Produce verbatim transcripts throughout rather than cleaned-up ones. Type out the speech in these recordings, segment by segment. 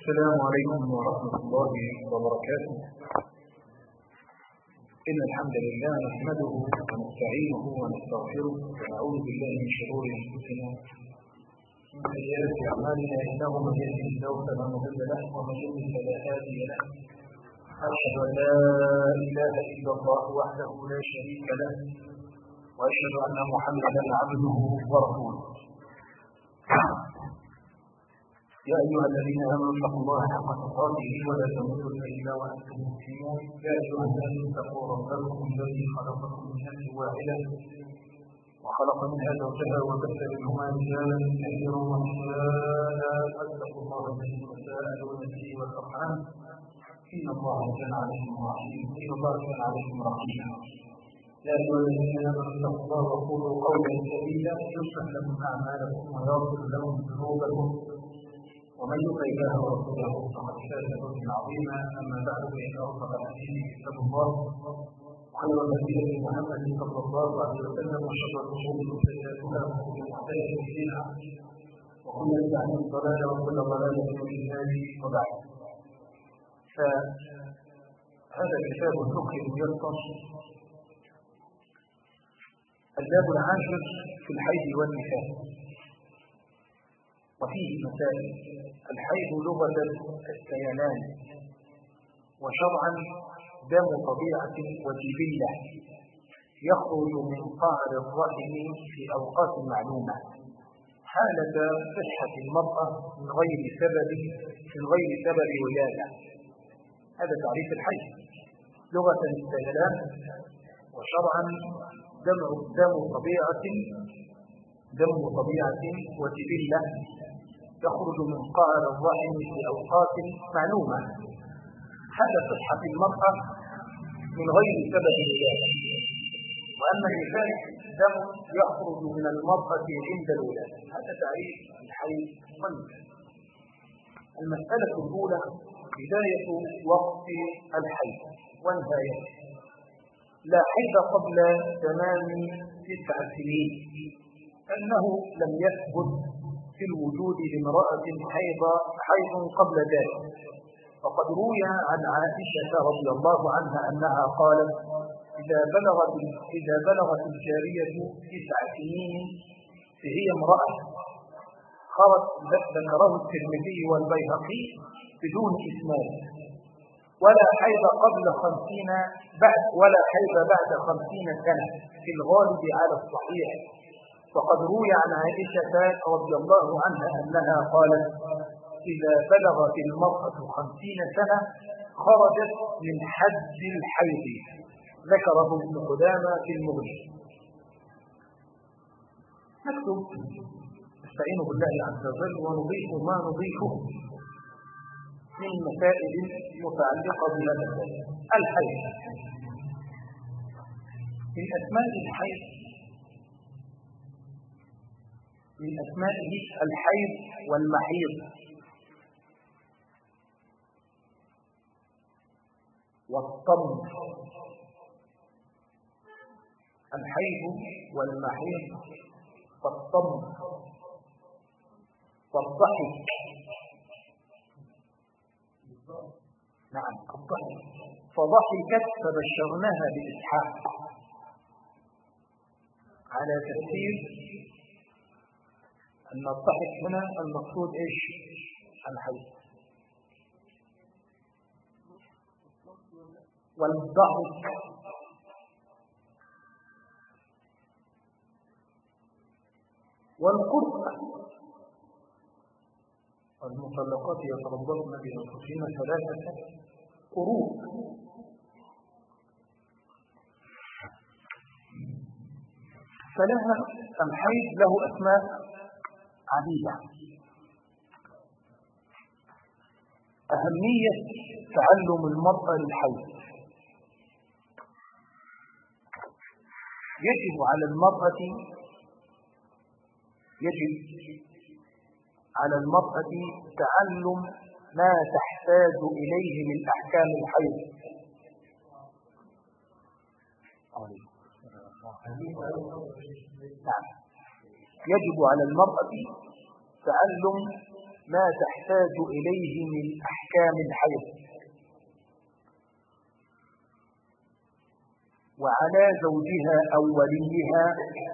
السلام عليكم ورحمة الله وبركاته. إن الحمد لله نحمده ونستعينه ونستغفره ونعوذ بالله من شرور أنفسنا ومن سيئات أعمالنا، إنه من يهده الله فلا مضل له ومن يضلل فلا هادي له. أشهد أن لا إله إلا الله وحده لا شريك له، وأشهد أن محمدا عبده ورسوله. يا أيها الذين آمنوا اتقوا الله حق تقاته ولا تموتن إلا وأنتم مسلمون. يا أيها الناس اتقوا ربكم الذي خلقكم من نفس واحدة وخلق منها زوجها وبث منهما رجالا كثيرا ونساء، فاتقوا الله الذي تساءلون به والأرحام إن الله كان عليكم رحيما. إن الله كان عليكم رحيما. يا أيها الذين آمنوا اتقوا الله وقولوا قولا سديدا يصلح لكم أعمالكم ويغفر لكم ذنوبكم، ومن يطع الله ورسوله فقد فاز فوزا عظيما. اما بعد، فان اصدق الحديث كتاب الله، وخير الهدي هدي محمد صلى الله عليه وسلم، وشر الامور محدثاتها وكل محدثه بدعه وكل بدعه ضلاله وكل ضلاله في النار. وبعد، فهذا كتاب الفقه الميسر، الباب العاشر في الحيض والنفاس، وفيه مسائل. الحيض لغة السيلان، وشرعا دم طبيعة وجبلة يخرج من قعر الرحم في أوقات معلومة حالة صحة المرأة من غير سبب من غير سبب ولادة. هذا تعريف الحيض. لغة السيلان، وشرعا دم دم طبيعة دم طبيعة وجبلة يخرج من قعر الرحم في أوقات معلومة حتى صحة المرأة من غير سبب الولادة. وأما النفاس دم يخرج من المرأة عند الولادة. هذا تعريف الحيض والنفاس. المسألة الأولى بداية وقت الحيض ونهايته. لا حيض قبل تمام تسع سنين، أنه لم يثبت في الوجود لامرأة حيض حيض قبل ذلك. وقد روي عن عائشة رضي الله عنها أنها قالت: إذا بلغت إذا بلغت الجارية تسع سنين فهي امرأة. خرج ذكره الترمذي والبيهقي بدون إسناد. ولا حيض قبل خمسين بعد ولا حيض بعد خمسين سنة في الغالب على الصحيح. وقد روي عن عائشة رضي الله عنها أنها قالت: إذا بلغت المرأة خمسين سنة خرجت من حد الحيض. ذكره ابن قدامة في المغني. نكتب نستعين بالله عز وجل ونضيف ما نضيفه من مسائل متعلقة بهذا الباب. الحيض من أسماء الحيض من أسمائه الحيض والمحيض والطمر. الحيض والمحيض والطمر والضحك. نعم، الضحك. فضحكت فبشرناها بإسحاق، على تفسير أن الضحك هنا المقصود إيش؟ الحيض. والضحك والقرء. المطلقات يتربصن بأنفسهن ثلاثة قروء. فلها الحيض له أسماء عديدة. أهمية تعلم المرأة للحيض. يجب على المرأة يجب على المرأة تعلم ما تحتاج إليه من أحكام الحيض. نعم، يجب على المرأة تعلم ما تحتاج إليه من أحكام الحيض، وعلى زوجها أو وليها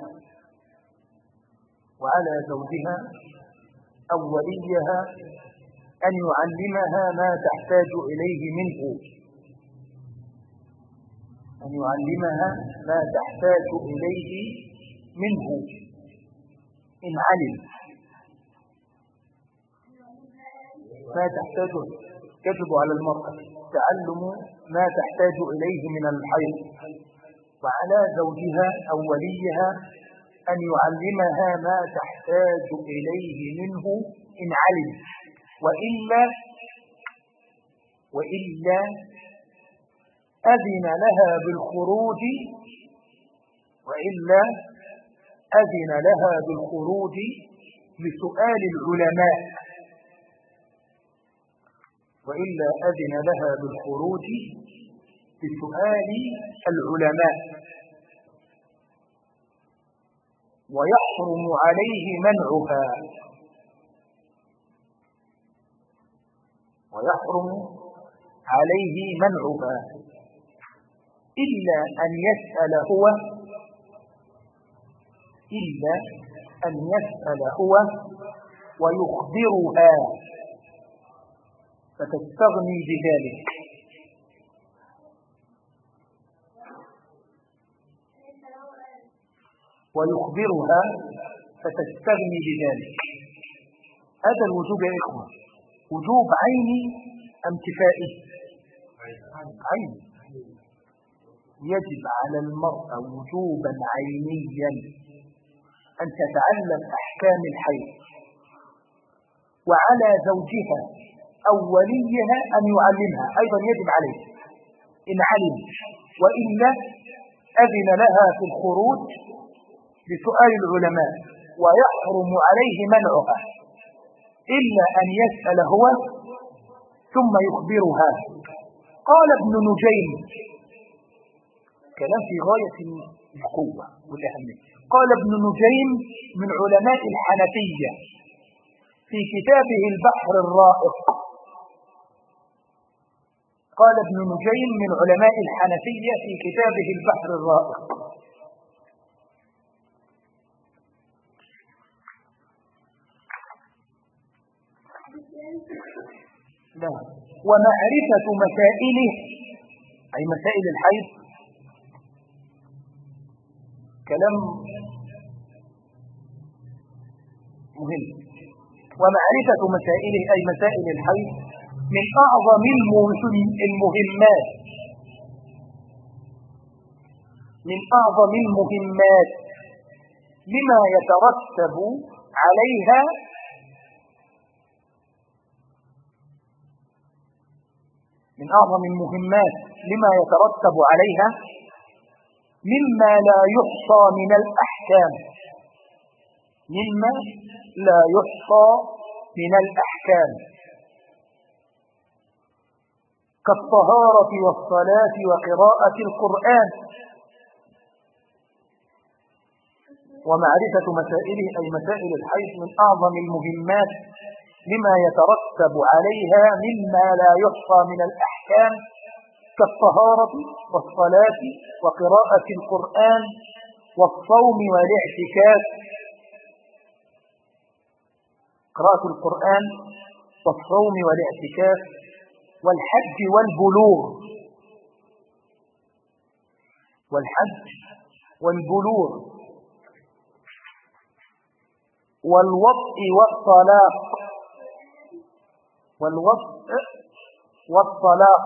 وعلى زوجها أو وليها أن يعلمها ما تحتاج إليه منه أن يعلمها ما تحتاج إليه منه إن علم ما تحتاج. يجب على المرأة تعلم ما تحتاج إليه من الحيض، وعلى زوجها أو وليها أن يعلمها ما تحتاج إليه منه إن علم، وإلا وإلا أذن لها بالخروج وإلا أذن لها بالخروج لسؤال العلماء وإلا أذن لها بالخروج لسؤال العلماء ويحرم عليه منعها ويحرم عليه منعها إلا أن يسأل هو إلا أن يسأل هو ويخبرها فتستغني بذلك. ويخبرها فتستغني بذلك. هذا الوجوب يا إخوة وجوب عيني أم كفائي؟ عين. يجب على المرأة وجوبا عينيا أن تتعلم أحكام الحيض، وعلى زوجها أو وليها أن يعلمها أيضا يجب عليه إن علم، وإلا أذن لها في الخروج لسؤال العلماء ويحرم عليه منعها إلا أن يسأل هو ثم يخبرها. قال ابن نجيم كلام في غاية القوة والأهمية. قال ابن نجيم من علماء الحنفية في كتابه البحر الرائق قال ابن نجيم من علماء الحنفية في كتابه البحر الرائق لا ومعرفة مسائله أي مسائل الحيض كلام مهم. ومعرفة مسائله أي مسائل الحيض من أعظم المهمات من أعظم المهمات لما يترتب عليها من أعظم المهمات لما يترتب عليها مما لا يحصى من الأحكام مما لا يحصى من الأحكام كالطهارة والصلاة وقراءة القرآن. ومعرفة مسائله أي مسائل الحيض من أعظم المهمات لما يترتب عليها مما لا يحصى من الأحكام كالطهارة والصلاة وقراءة القرآن والصوم والاعتكاف قراءة القرآن والصوم والاعتكاف والحج والبلوغ والحج والبلوغ والوطء والطلاق والوطء والطلاق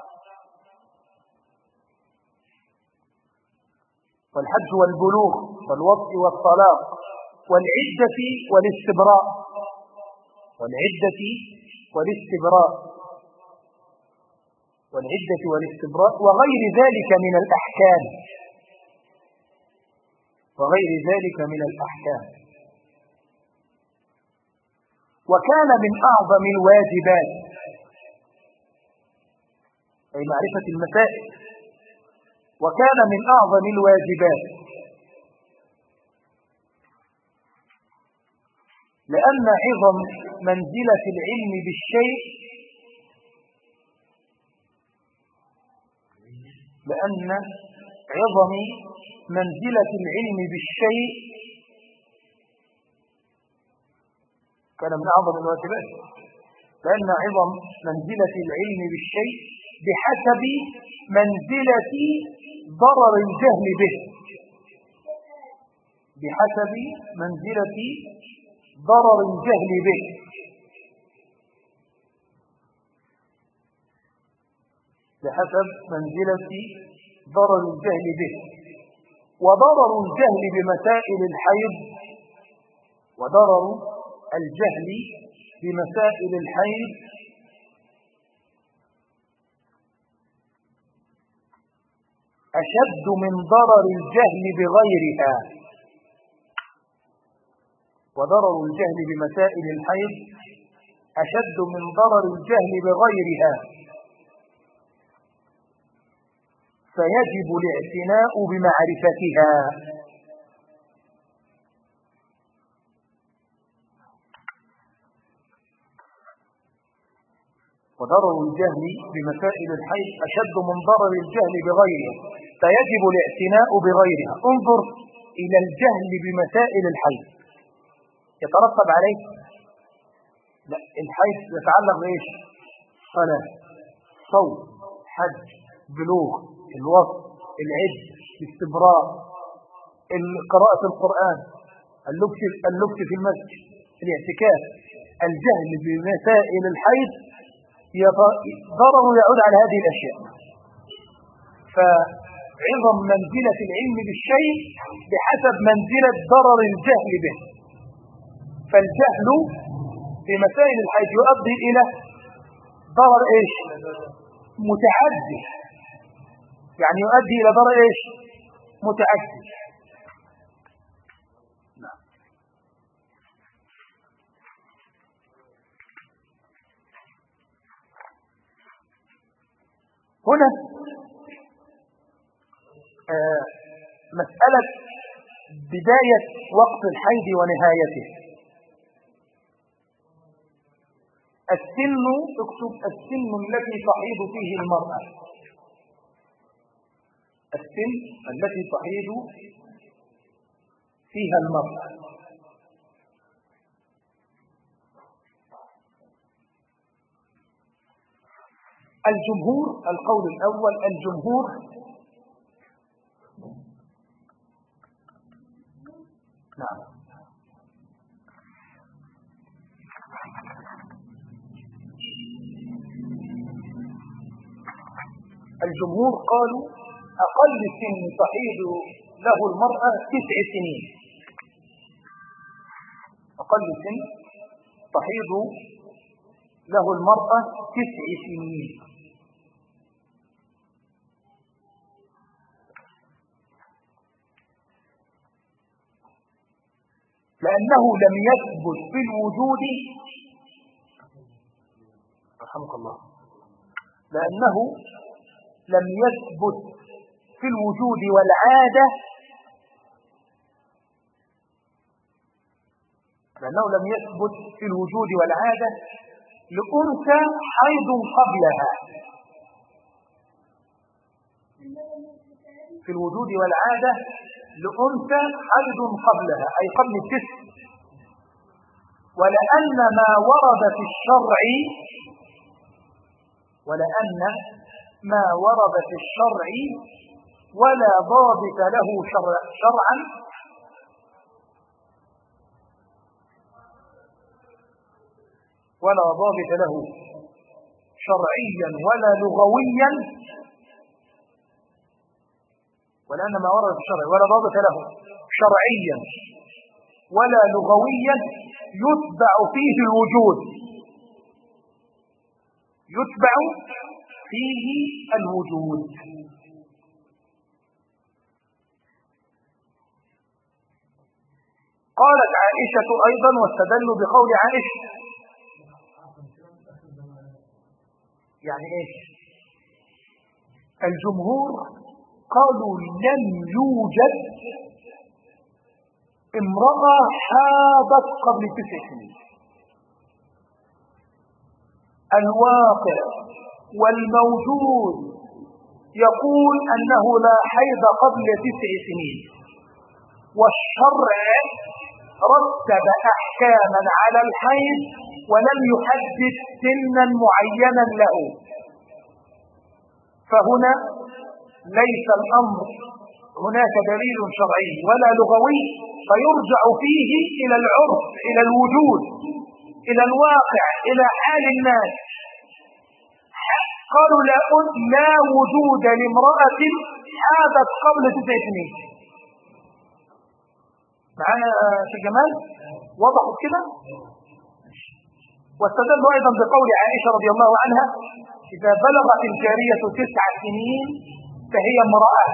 والحج والبلوغ والوطء والطلاق والعدة والاستبراء والعدة والاستبراء والعدة والاستبراء وغير ذلك من الأحكام وغير ذلك من الأحكام. وكان من أعظم الواجبات أي معرفة المسائل وكان من أعظم الواجبات لأن عظم منزلة العلم بالشيء لأن عظم منزلة العلم بالشيء كان من أعظم الواجبات، لأن عظم منزلة العلم بالشيء بحسب منزلة ضرر الجهل به، بحسب منزلة ضرر الجهل به. بحسب منزلة ضرر الجهل به. وضرر الجهل بمسائل الحيض وضرر الجهل بمسائل الحيض أشد من ضرر الجهل بغيرها. وضرر الجهل بمسائل الحيض أشد من ضرر الجهل بغيرها، فيجب الاعتناء بمعرفتها. وضرر الجهل بمسائل الحيض أشد من ضرر الجهل بغيرها، فيجب الاعتناء بغيرها. انظر إلى الجهل بمسائل الحيض، يترتب عليه لا الحيض يتعلق بإيش؟ صلاة، صوم، حج، بلوغ، الوصف، العد، الاستبراء، قراءة القرآن، اللبس اللبس في المسجد، الاعتكاف. الجهل بمسائل الحيض ضرر يعود على هذه الأشياء. فعظم منزلة العلم بالشيء بحسب منزلة ضرر الجهل به. فالجهل في مسائل الحيض يؤدي إلى ضرر إيش؟ متعدي، يعني يؤدي إلى ضرر إيش؟ متعدي. نعم. هنا آه مسألة بداية وقت الحيض ونهايته. السن، اكتب السن التي تحيض فيه المرأة. السن التي تحيض فيها المرأة. الجمهور، القول الأول، الجمهور نعم الجمهور قالوا أقل سن تحيض له المرأة تسع سنين. أقل سن تحيض له المرأة تسع سنين. لأنه لم يثبت في الوجود رحمك الله لأنه لم يثبت في الوجود والعادة لأنه لم يثبت في الوجود والعادة لأنثى حيض قبلها. في الوجود والعادة لأنثى حيض قبلها، أي قبل التسع. ولأن ما ورد في الشرع ولأن ما ورد في الشرع ولا ضابط له شرع شرعا ولا ضابط له شرعيا ولا لغويا ولأن ما ورد في الشرع ولا ضابط له شرعيا ولا لغويا يتبع فيه الوجود يتبع فيه الوجود. قالت عائشة أيضا واستدلوا بقول عائشة. يعني إيش؟ الجمهور قالوا لم يوجد امرأة حاضت قبل تسع سنين. الواقع والموجود يقول أنه لا حيض قبل تسع سنين، والشرع رتب أحكاما على الحيض ولم يحدد سنا معينا له، فهنا ليس الأمر هناك دليل شرعي ولا لغوي فيرجع فيه إلى العرف، إلى الوجود، إلى الواقع، إلى حال الناس. قالوا لا, لا وجود لامرأة حاضت قبل تسع سنين. معنا في جمال وضحوا كده. واستدلوا أيضا بقول عائشة رضي الله عنها: إذا بلغت الجارية تسع سنين فهي امرأة.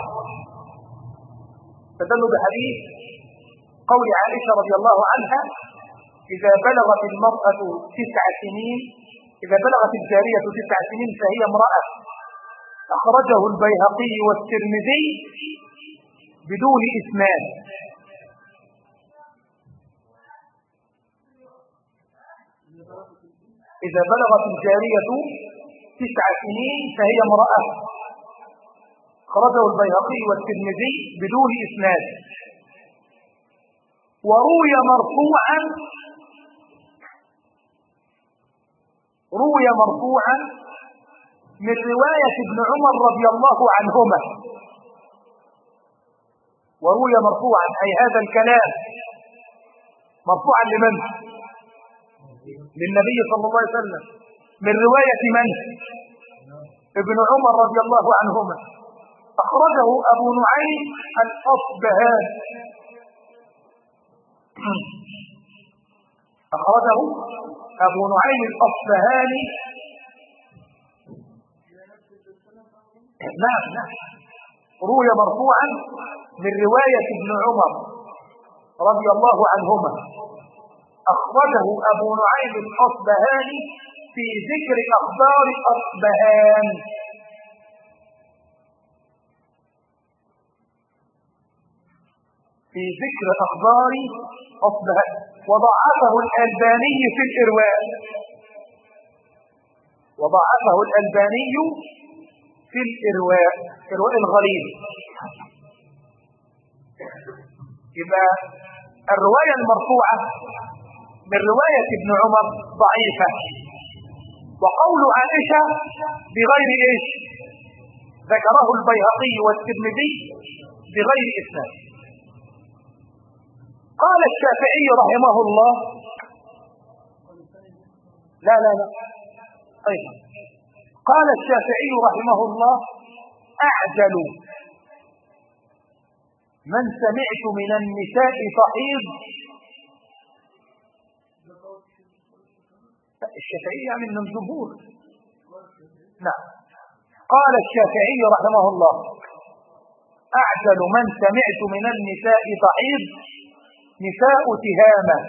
استدلوا بحديث قول عائشة رضي الله عنها: إذا بلغت المرأة تسع سنين إذا بلغت الجارية تسع سنين فهي امرأة. أخرجه البيهقي والترمذي بدون إسناد. إذا بلغت الجارية تسع سنين فهي امرأة. أخرجه البيهقي والترمذي بدون إسناد. وروي مرفوعا روي مرفوعا من رواية ابن عمر رضي الله عنهما. وروي مرفوعا أي هذا الكلام مرفوعا لمن؟ للنبي صلى الله عليه وسلم، من رواية من؟ ابن عمر رضي الله عنهما. أخرجه أبو نعيم الأصبهاني أخرجه أبو نعيم الأصبهاني نعم نعم روي مرفوعا من رواية ابن عمر رضي الله عنهما. أخرجه أبو نعيم الأصبهاني في ذكر أخبار أصبهان. في ذكر أخبار أصبهان وضعفه الألباني في الإرواء وضعفه الألباني في الإرواء إرواء الغليل. يبقى الرواية المرفوعة من رواية ابن عمر ضعيفة، وقول عائشة بغير إيش؟ ذكره البيهقي والترمذي بغير إسناد. قال الشافعي رحمه الله لا لا لا أيضا قال الشافعي رحمه الله: أعجل من سمعت من النساء تحيض. الشافعي يعني من الجمهور. نعم. قال الشافعي رحمه الله: أعجل من سمعت من النساء تحيض نساء تهامة.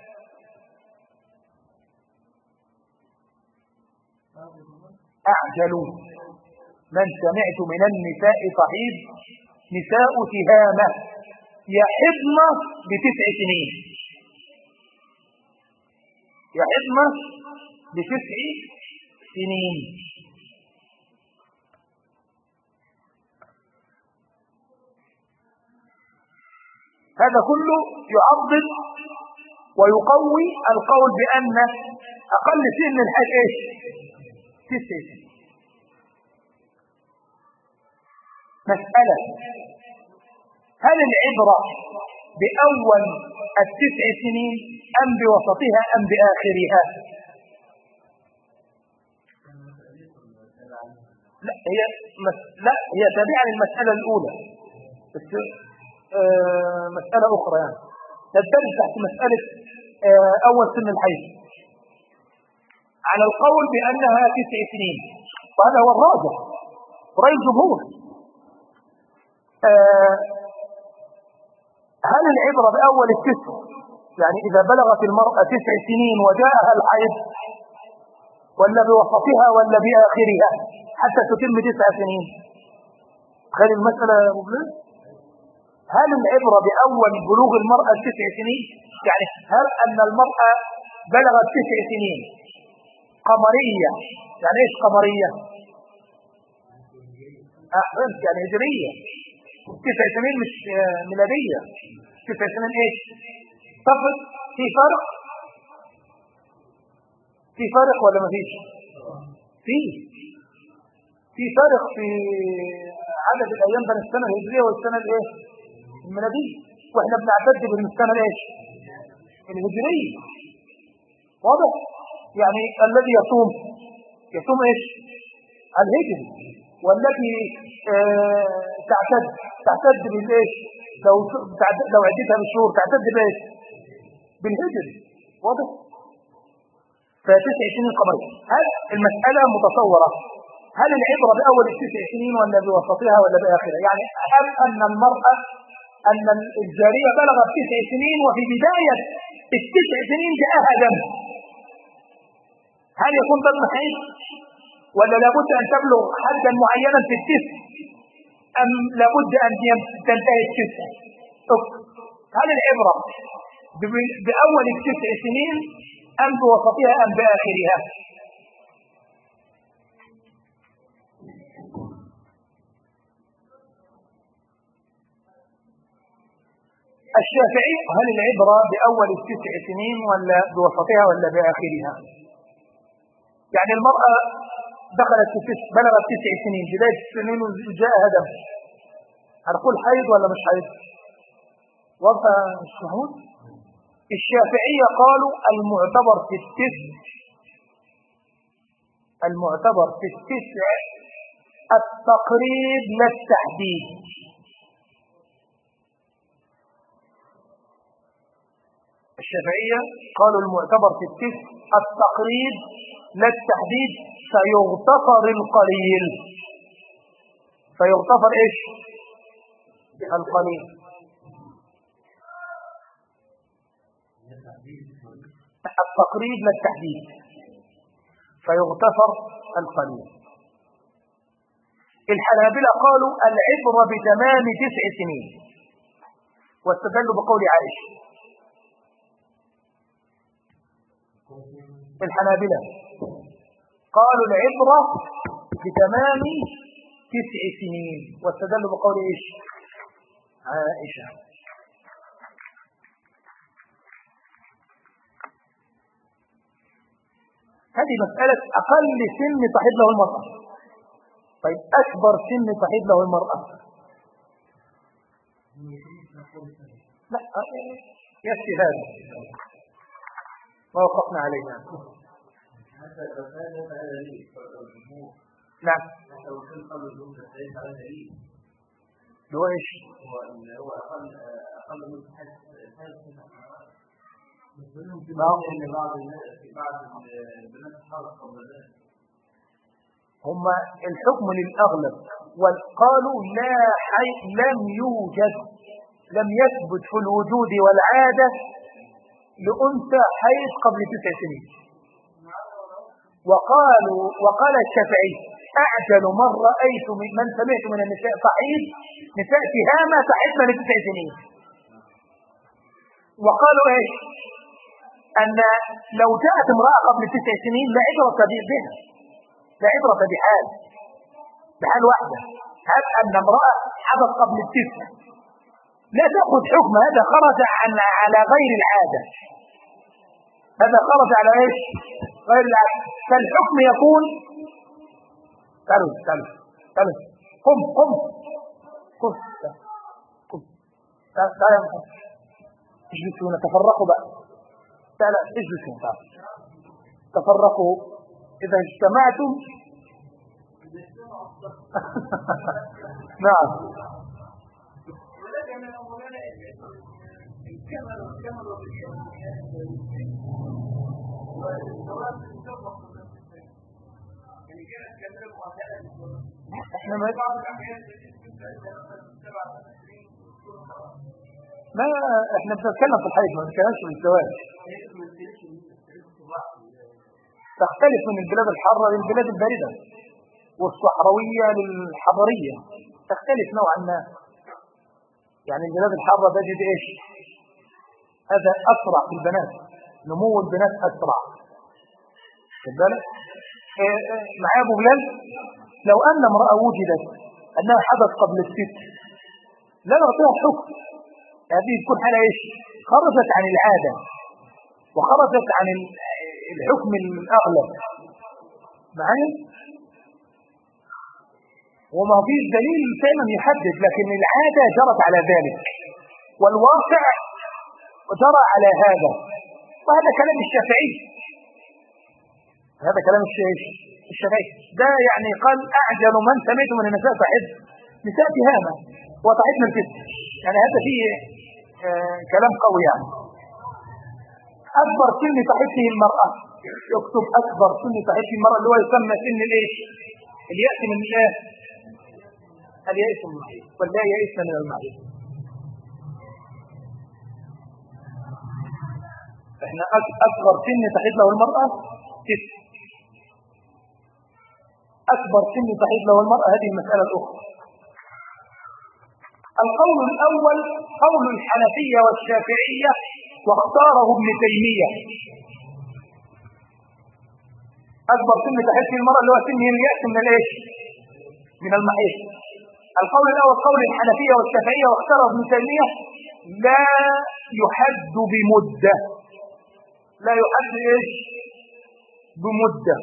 أعجل من سمعت من النساء تحيض نساء تهامة يحضن بتسع سنين يحضن بتسع سنين. هذا كله يعضد ويقوي القول بأن أقل سن الحج إيش؟ تسع سنين. مسألة: هل العبرة بأول التسع سنين أم بوسطها أم بآخرها؟ لا هي مس... لا هي تابعة للمسألة الأولى، بس آه مسألة أخرى يعني تدرج تحت مسألة آه أول سن الحيض على القول بأنها تسع سنين، وهذا هو الراجح رأي الجمهور. آه هل العبرة بأول التسع، يعني إذا بلغت المرأة تسع سنين وجاءها الحيض، ولا بوسطها ولا بآخرها حتى تتم تسع سنين؟ خلي المسألة يا أبو بلال. هل العبرة بأول بلوغ المرأة تسع سنين، يعني هل أن المرأة بلغت تسع سنين قمرية. يعني ايش قمرية؟ احسنت، يعني هجرية. تسع سنين مش ميلادية. تسع سنين ايش؟ طفل. في فرق في فرق ولا ما فيش؟ في في فرق في عدد الايام بين السنة الهجرية والسنة الايه الميلادية، واحنا بنعتد بالسنة الايش الهجرية. واضح؟ يعني الذي يصوم يصوم ايش الهجري، والذي آه تعتد تعتد بالايش لو لو عدتها بالشهور تعتد بايش بالهجري. واضح؟ فتسع سنين قمرية. هل المسألة متصورة؟ هل العبرة بأول التسع سنين ولا بوسطها ولا بآخرها؟ يعني هل أن المرأة أن الجارية بلغت تسع سنين وفي بداية التسع سنين جاءها دم، هل يكون دم حيض ولا لابد أن تبلغ حدا معينا في التسع أم لابد أن تنتهي التسع؟ هل العبرة بأول التسع سنين أم بوسطها أم بآخرها؟ الشافعي هل العبرة بأول التسع سنين ولا بوسطها ولا بآخرها؟ يعني المرأة دخلت في تسع بلغت تسع سنين، بداية السنين وجاءها دم، هنقول حيض ولا مش حيض؟ وضع الشهود. الشافعية قالوا المعتبر في التسع المعتبر في التسع التقريب لا التحديد. الشافعية قالوا المعتبر في التسع التقريب لا التحديد، فيغتفر القليل. فيغتفر ايش القليل. التقريب لا التحديد، فيغتفر القليل. الحنابلة قالوا العبرة بتمام تسع سنين واستدلوا بقول عائشة. الحنابلة قالوا العبرة بتمام تسع سنين واستدلوا بقول ايش عائشة. هذه مسألة أقل سن تحيض له المرأة. طيب أكبر سن تحيض له المرأة؟ لا يكفي هذا ما وقفنا علينا. نعم. هو ايش؟ هو أقل أقل من هم الحكم للأغلب، وقالوا لا حي لم يوجد لم يثبت في الوجود والعادة لأنثى حيض قبل تسع سنين. وقالوا وقال الشافعي أعجل من رأيت من سمعت من النساء تحيض نساء تهامة تحيضن لتسع سنين. وقالوا ايش؟ أن لو جاءت امرأة قبل تسع سنين لا عبرة بها، لا عبرة بحال بحال واحدة. هل أن امرأة حدث قبل التسع لا تأخذ حكم، هذا خرج عن على غير العادة، هذا خرج على ايش؟ غير العادة. فالحكم يكون تعالوا تعالوا تعالوا قم قم قم قم تعالوا اجلسوا هنا، تفرقوا بقى. تعالى اجلسوا تعالوا تفرقوا إذا اجتمعتم. نعم. احنا ما ما احنا بنتكلم في الحيض، ما بنتكلمش في الزواج. تختلف من البلاد الحارة للبلاد الباردة، والصحراوية للحضرية تختلف نوعا ما. يعني البلاد الحارة تجد ايش؟ هذا أسرع في البنات، نمو البنات أسرع. خد بالك معايا ابو بلال؟ لو ان امراه وجدت انها حدث قبل الست لا نعطيها الحكم، هذه تكون حاله ايش؟ خرجت عن العاده وخرجت عن الحكم الاغلب معايا، وما فيش دليل فعلا يحدد، لكن العاده جرت على ذلك والواقع جرى على هذا، وهذا كلام الشافعي، هذا كلام الشافعي ده يعني قال اعجل من سمعت من النساء صاحب نساء تهامه وصاحبنا الفتن، يعني هذا فيه آه كلام قوي. يعني اكبر سن صاحبته المراه، يكتب اكبر سن صاحبته المراه اللي هو يسمى سن الايش؟ اليأس من الايه؟ اليأس من المحيط، ولا يئس من المحيط. احنا اكبر سن صاحب له المرأة ست، اكبر سن صاحب له المرأة. هذه المسألة الاخرى. القول الاول قول الحنفية والشافعية واختاره ابن تيمية، اكبر سن صاحب المرأة اللي هو سن اليأس من الايش؟ من المحيط. القول الاول قول الحنفية والشافعية واختاره ابن تيمية لا يحد بمدة، لا يحد ايش؟ بمدة.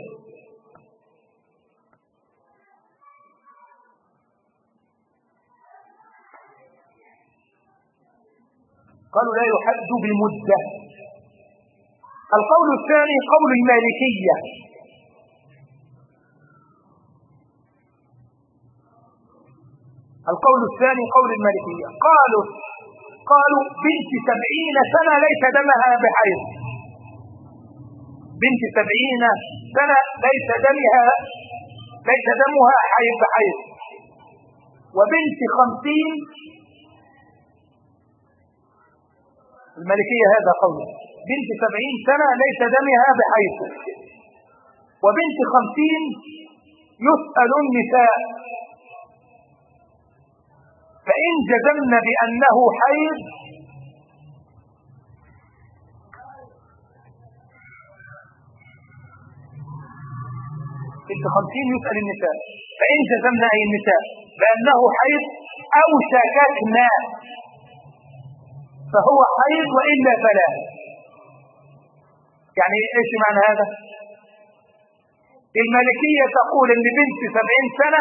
قالوا لا يحد بمدة. القول الثاني قول المالكية، القول الثاني قول المالكية قالوا قالوا بنت سبعين سنة ليس دمها بحيض، بنت سبعين سنة ليس دمها ليس دمها حيض بحيض، وبنت خمسين المالكية هذا قول بنت سبعين سنة ليس دمها بحيض، وبنت خمسين يسأل النساء فإن جزمن بأنه حيض بنت خمسين يسأل النساء فإن جزمن أي النساء بأنه حيض أو شككنا فهو حيض وإلا فلا. يعني إيش معنى هذا؟ المالكية تقول إن بنت سبعين سنة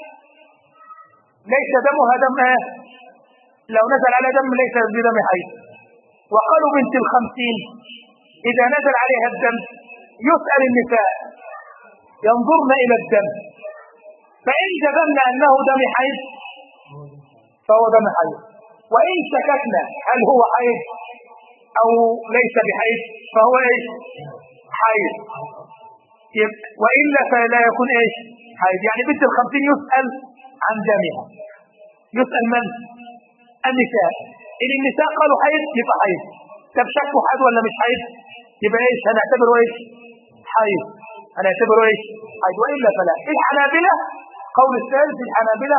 ليس دمها دم ايه؟ لو نزل على دم ليس بدم حيض، وقالوا بنت الخمسين إذا نزل عليها الدم يسأل النساء ينظرن إلى الدم فإن جزمنا أنه دم حيض فهو دم حيض، وإن شككنا هل هو حيض أو ليس بحيض فهو إيش؟ حيض، وإلا فلا يكون إيش؟ حيض. يعني بنت الخمسين يسأل عن دمها، يسأل من؟ النساء. إن النساء قالوا حيض يبقى حيض، طب شكوا حيض ولا مش حيض؟ يبقى إيش؟ هنعتبره إيش؟ حيض، هنعتبره إيش؟ حيض، وإلا فلا. الحنابلة قول الثالث الحنابلة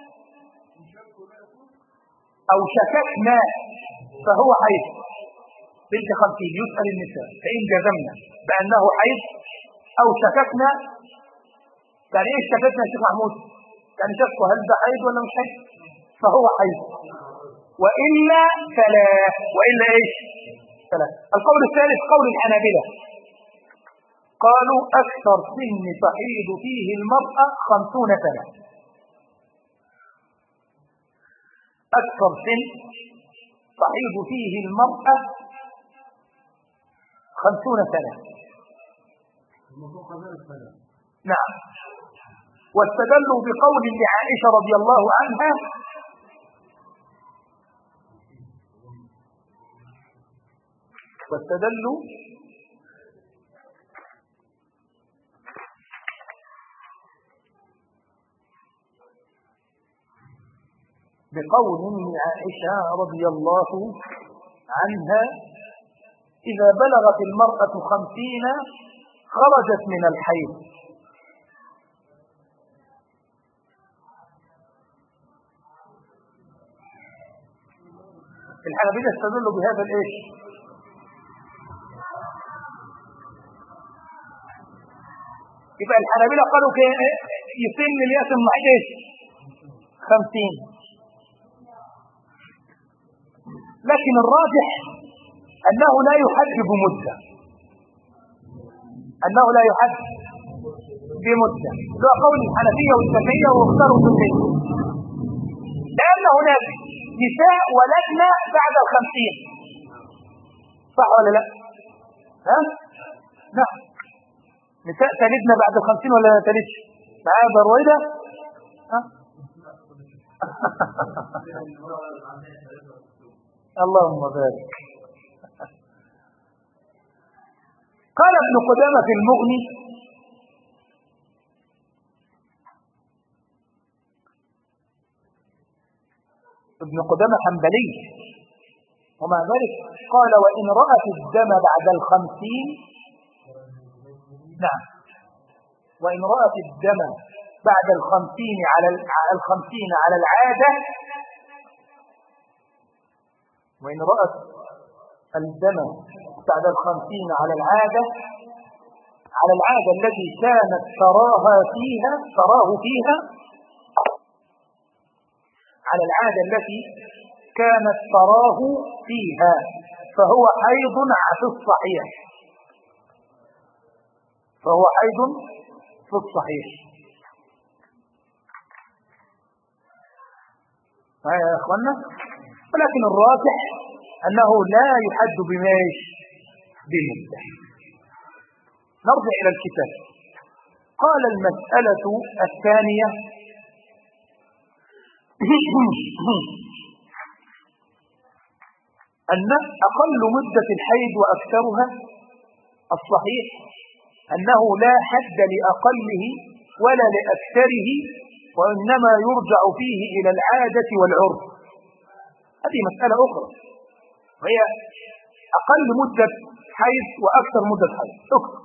أو شككنا فهو حيض. بنت خمسين يسأل النساء فإن جزمنا بأنه حيض أو شككنا، يعني إيش شككنا يا شيخ محمود؟ يعني شكوا هل ده حيض ولا مش حيض فهو حيض، وإلا فلا، وإلا إيش؟ فلا. القول الثالث قول الحنابلة قالوا أكثر سن تحيض فيه المرأة خمسون سنة، أكثر سن تحيض فيه المرأة خمسون سنة. نعم. واستدلوا بقول لعائشة رضي الله عنها واستدلوا بقول لعائشة رضي الله عنها إذا بلغت المرأة خمسين خرجت من الحيض. الحنابلة استدلوا بهذا الايش؟ يبقى الحنابلة قالوا يسن اليأس المحيط ايش؟ خمسين. لكن الراجح أنه لا يحد بمدة، أنه لا يحد بمدة، هو قول الحنفية والشافعية واختاروا بالليل، لأن هناك نساء ولدنا بعد الخمسين، صح ولا لا؟ ها؟ نعم، نساء تلدنا بعد الخمسين ولا لا تلدش؟ معايا برويدة؟ ها؟ اللهم بارك. قال ابن قدامة في المغني: ابن قدامة حنبلي، ومع ذلك قال: وإن رأت الدم بعد الخمسين، نعم، وإن رأت الدم بعد الخمسين على الخمسين على العادة، وإن رأت الدم بعد الخمسين على العادة على العادة التي كانت تراها فيها تراه فيها على العادة التي كانت تراه فيها فهو حيض في الصحيح، فهو حيض في الصحيح. هيا يا اخوانا، ولكن الراجح أنه لا يحد بماش بمدة. نرجع إلى الكتاب. قال: المسألة الثانية أن أقل مدة الحيض وأكثرها الصحيح أنه لا حد لأقله ولا لأكثره، وإنما يرجع فيه إلى العادة والعرف. هذه مسألة أخرى، وهي أقل مدة حيض وأكثر مدة حيض. أكثر.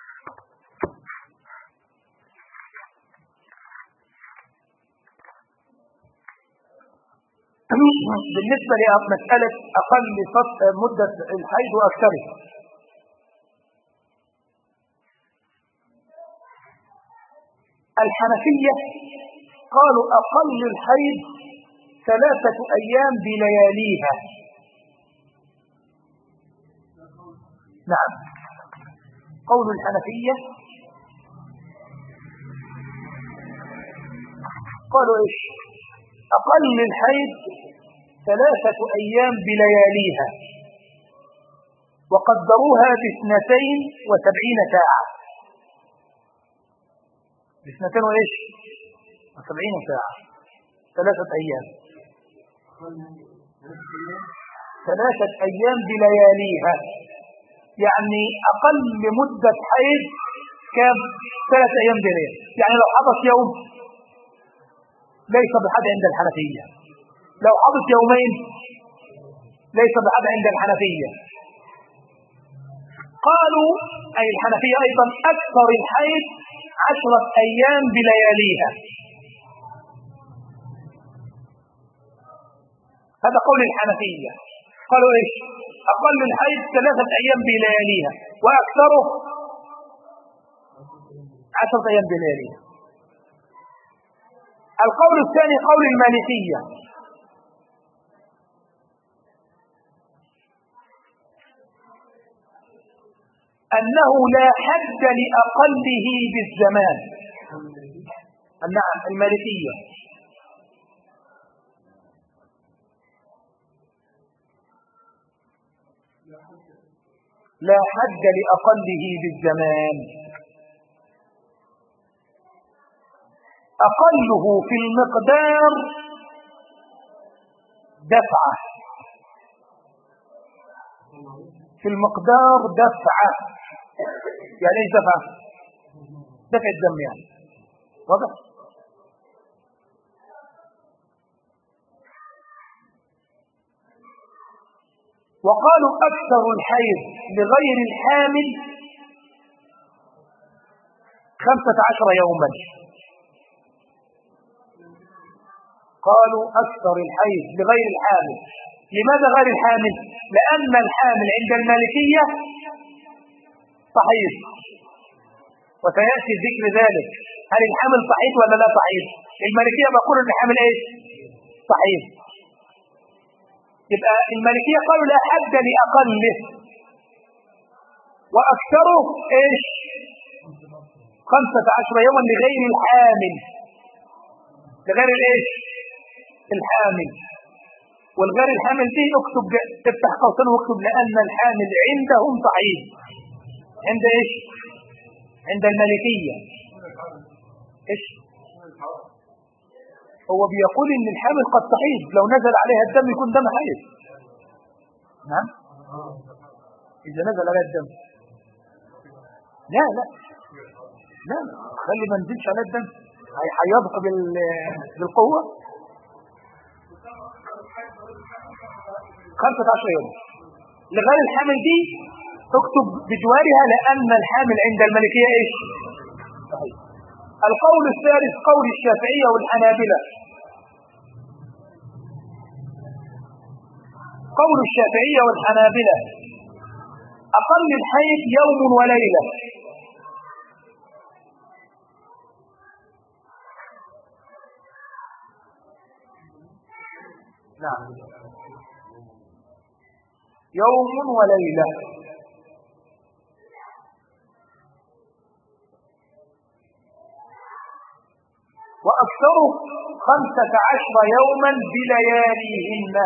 بالنسبة لمسألة أقل مدة الحيض وأكثرها، الحنفية قالوا أقل الحيض ثلاثة أيام بلياليها. نعم، قول الحنفية قالوا إيش؟ أقل الحيض ثلاثة أيام بلياليها، وقدروها باثنتين وسبعين ساعة. باثنتين وإيش؟ وسبعين ساعة، ثلاثة أيام، ثلاثة أيام بلياليها، يعني أقل مدة حيض كم؟ ثلاثة أيام بليل. يعني لو حدث يوم ليس بحد عند الحنفية، لو حدث يومين ليس بحد عند الحنفية. قالوا أي الحنفية أيضا أكثر الحيض عشرة أيام بلياليها. هذا قول الحنفية. قالوا إيش؟ أقل الحيض ثلاثة أيام بلياليها، وأكثره عشرة أيام بلياليها. القول الثاني قول المالكية، أنه لا حد لأقله بالزمان. نعم، المالكية لا حد لأقله بالزمان، أقله في المقدار دفعة، في المقدار دفعة. يعني ايش دفعة؟ دفع الدم يعني، واضح؟ وقالوا أكثر الحيض لغير الحامل خمسة عشر يوما. قالوا أكثر الحيض لغير الحامل. لماذا غير الحامل؟ لأن الحامل عند المالكية صحيح، وسيأتي ذكر ذلك. هل الحامل صحيح ولا لا صحيح؟ المالكية بقول ان الحامل ايش؟ صحيح. يبقى المالكية قالوا لا حد لأقله، وأكثره ايش؟ خمسة عشر يوما لغير الحامل، لغير الايش؟ الحامل. والغير الحامل دي اكتب، افتح قوسين واكتب لأن الحامل عندهم صحيح. عند ايش؟ عند المالكية ايش؟ هو بيقول ان الحامل قد صحيح، لو نزل عليها الدم يكون دم حيض. نعم، اذا نزل عليها الدم. لا لا لا خلي ما نزلش عليها الدم، هيحيضها بالقوة. خمسة عشر يوم لغير الحامل دي اكتب بجوارها لأن الحامل عند المالكية ايش؟ صحيح. القول الثالث قول الشافعية والحنابلة. قول الشافعية والحنابلة أقل الحيض يوم وليلة. نعم، يوم وليلة. وأكثره خمسة عشر يوما بلياليهن.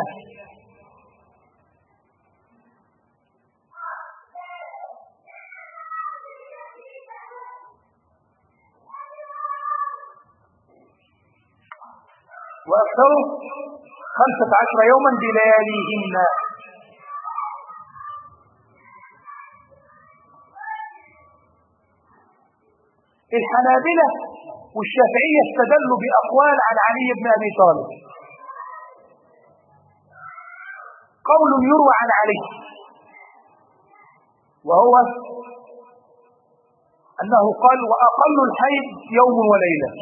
وأكثره خمسة عشر يوما بلياليهن. الحنابلة والشافعية استدلوا بأقوال عن علي بن أبي طالب. قول يروى عن علي وهو أنه قال وأقل الحيض يوم وليلة.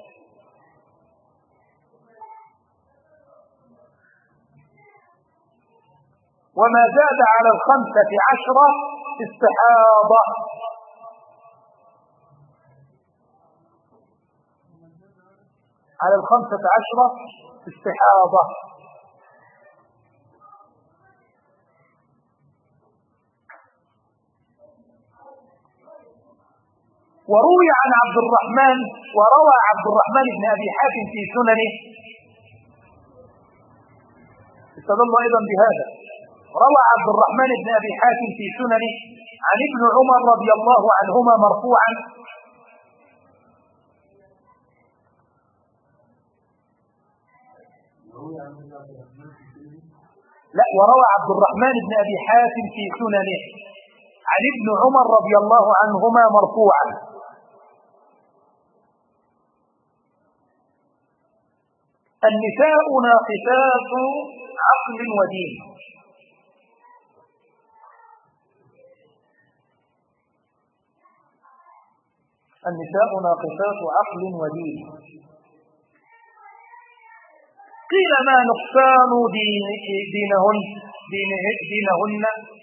وما زاد على الخمسة عشرة استحاضة. على الخمسة عشرة استحاضة. وروي عن عبد الرحمن وروى عبد الرحمن بن أبي حاتم في سننه، استدل أيضا بهذا، روى عبد الرحمن بن أبي حاتم في سننه عن ابن عمر رضي الله عنهما مرفوعا: لا، وروى عبد الرحمن بن أبي حاتم في سننه عن ابن عمر رضي الله عنهما مرفوعا: النساء ناقصات عقل ودين. النساء ناقصات عقل ودين. قيل ما نقصان دين دينهن دين دينهن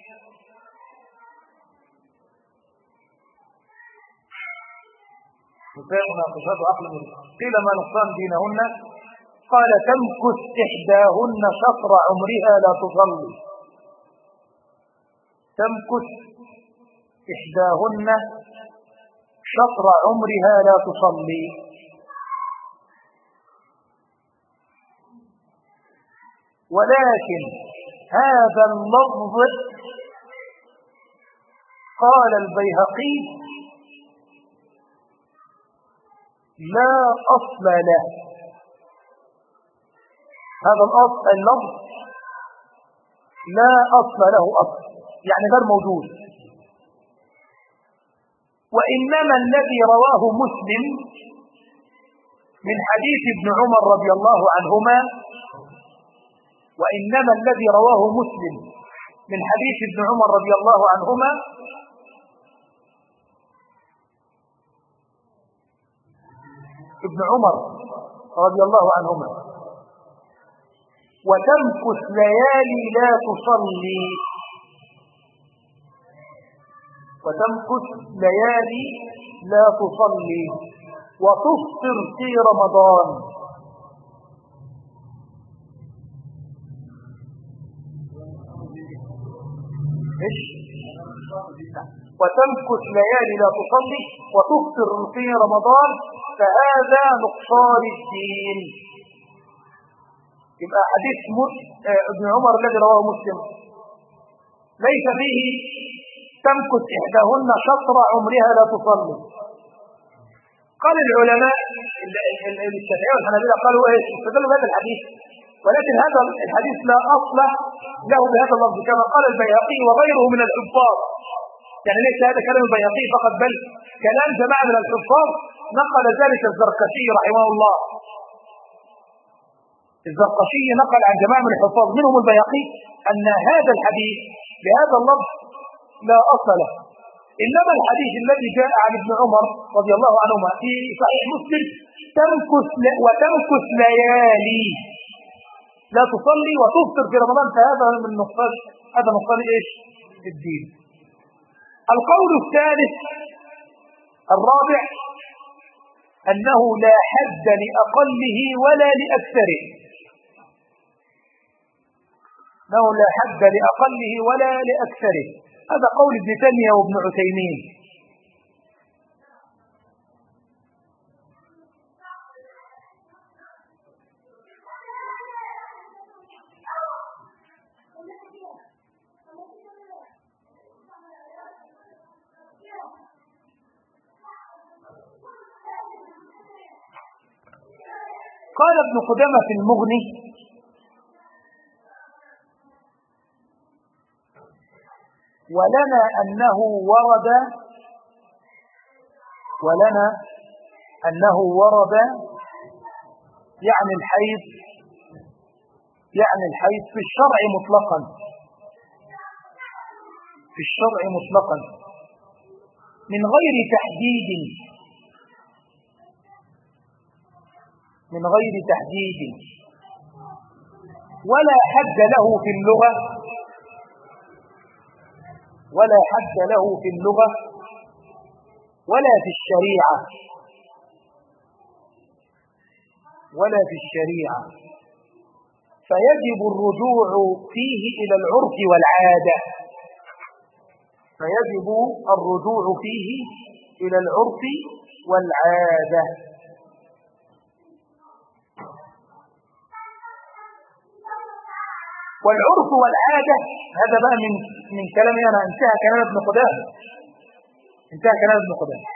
نساء ناقصات عقل ودين. قيل ما نقصان دينهن؟ قال تمكث إحداهن شطر عمرها لا تصلي. تمكث إحداهن شطر عمرها لا تصلي. ولكن هذا اللفظ قال البيهقي لا أصل له. هذا الأصل اللفظ لا أصل له أصل، يعني غير موجود. وإنما الذي رواه مسلم من حديث ابن عمر رضي الله عنهما وإنما الذي رواه مسلم من حديث ابن عمر رضي الله عنهما ابن عمر رضي الله عنهما وتمكث ليالي لا تصلي. وتمكث ليالي لا تصلي وتفطر في رمضان. إيش؟ وتمكث ليالي لا تصلي وتفطر في رمضان فهذا نقصان الدين. يبقى حديث ابن عمر الذي رواه مسلم ليس فيه تمكث إحداهن شطر عمرها لا تصلي. قال العلماء الشافعية والحنابلة قالوا ايه استدلوا بهذا الحديث، ولكن هذا الحديث لا أصل له بهذا اللفظ كما قال البيهقي وغيره من الحفاظ. يعني ليس هذا كلام البيهقي فقط بل كلام جماعة من الحفاظ نقل ذلك الزركشي رحمه الله. الزركشي نقل عن جماعة من الحفاظ منهم البيهقي أن هذا الحديث بهذا اللفظ لا أصل له، إنما الحديث الذي جاء عن ابن عمر رضي الله عنهما في صحيح مسلم تمكث وتمكث ليالي لا تصلي وتفطر في رمضان فهذا من نقصان هذا نقصان ايش؟ الدين. القول الثالث الرابع أنه لا حد لأقله ولا لأكثره، أنه لا حد لأقله ولا لأكثره. هذا قول ابن تيمية وابن عثيمين. قال ابن قدامة في المغني ولنا أنه ورد ولنا أنه ورد يعني الحيض يعني الحيض في الشرع مطلقا في الشرع مطلقا من غير تحديد من غير تحديد ولا حد له في اللغة ولا حد له في اللغة ولا في الشريعة ولا في الشريعة فيجب الرجوع فيه إلى العرف والعادة فيجب الرجوع فيه إلى العرف والعادة. والعرف والعادة هذا بقى من من كلامي أنا انتهى كلام ابن قدامة انتهى كلام ابن قدامة.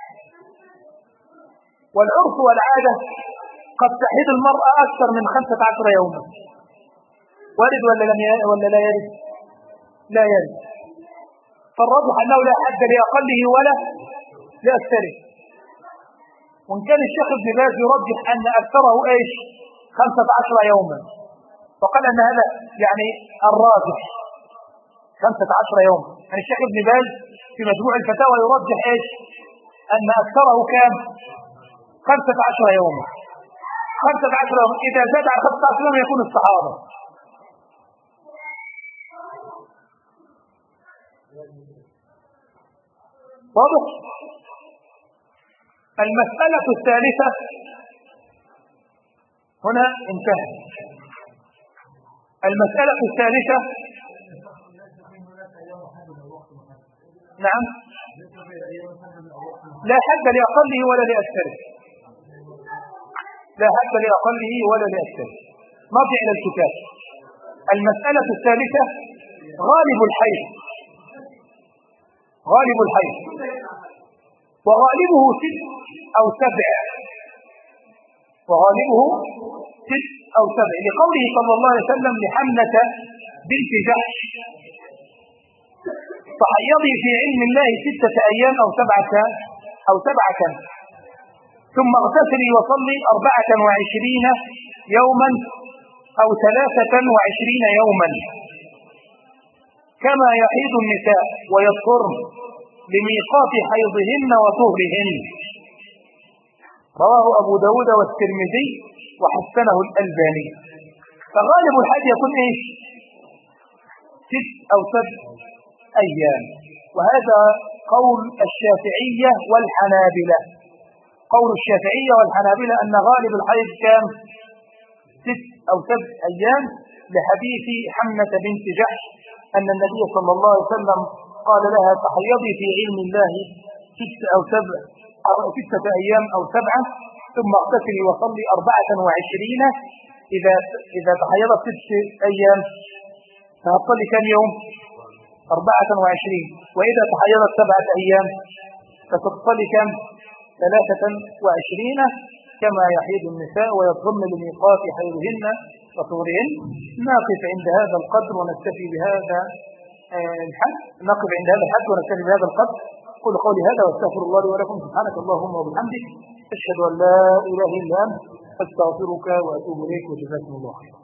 والعرف والعادة قد تحيض المرأة أكثر من خمسة عشر يوما، وارد ولا لم يرد ولا لا يرد؟ لا يرد. فالراجح أنه لا حد لأقله ولا لأكثره، وإن كان الشيخ ابن باز يرجح أن أكثره إيش؟ خمسة عشر يوما، وقال أن هذا يعني الراجح خمسة عشر يوم. يعني الشيخ ابن باز في مجموع الفتاوى يرجح إيش؟ أن أكثره كام؟ خمسة عشر يوما. خمسة عشر يوم إذا زاد عن خمسة عشر يوم يكون الصحابة. واضح؟ المسألة الثالثة هنا انتهى. المسألة الثالثة نعم لا حد لأقله ولا لأكثره لا حد لأقله ولا لأكثره. نرجع إلى الكتاب. المسألة الثالثة غالب الحيض غالب الحيض وغالبه ست أو سبع وغالبه ست أو سبع لقوله صلى الله عليه وسلم لحملة بنت جحش فحيضي في علم الله ستة أيام أو سبعة أو سبعة ثم اغتسلي وصلي أربعة وعشرين يوما أو ثلاثة وعشرين يوما كما يحيض النساء ويطهرن لميقات حيضهن وطهرهن. رواه أبو داود والترمذي وحسنه الألباني. فغالب الحيض يكون إيش؟ ست أو سبع أيام، وهذا قول الشافعية والحنابلة. قول الشافعية والحنابلة أن غالب الحيض كان ست أو سبع أيام، لحديث حمنة بنت جحش أن النبي صلى الله عليه وسلم قال لها تحيضي في علم الله ست أو سبع أو ستة أيام أو سبعة، ثم اغتسلي وصلي أربعة وعشرين. إذا إذا تحيضت ست أيام فهتصلي كم يوم؟ أربعة وعشرين. وإذا تحيضت سبعة أيام فتصلي كم؟ ثلاثة وعشرين، كما يحيض النساء ويضمن لميقات حيضهن وطهورهن. نقف عند هذا القدر ونكتفي بهذا الحد نقف عند هذا الحد ونكتفي بهذا القدر. قل قولي هذا واستغفر الله لي ولكم. سبحانك اللهم وبحمدك، أشهد أن لا إله إلا أنت، أستغفرك وأتوب إليك، وجزاكم الله خيرا.